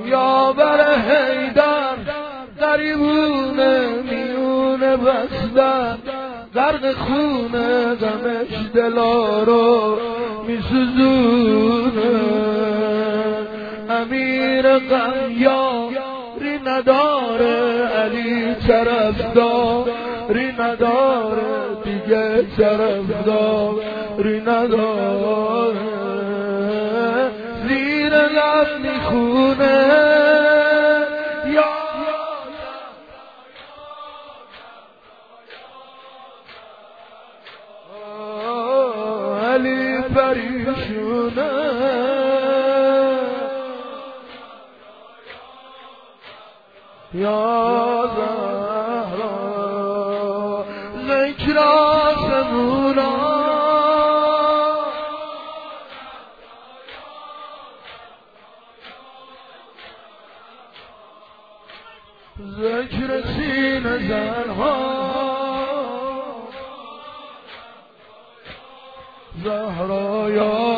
یا بر حیدر غریبونه میونه بستن غرق خونه غمش دلا رو میسوزونه امیر غم یاری نداره علی طرفداری نداره دیگه طرفداری نداره زیر لب میخونه علی پریشونه یا زهرا ذکر آسمونا ذکر سینه زنها زهرا یا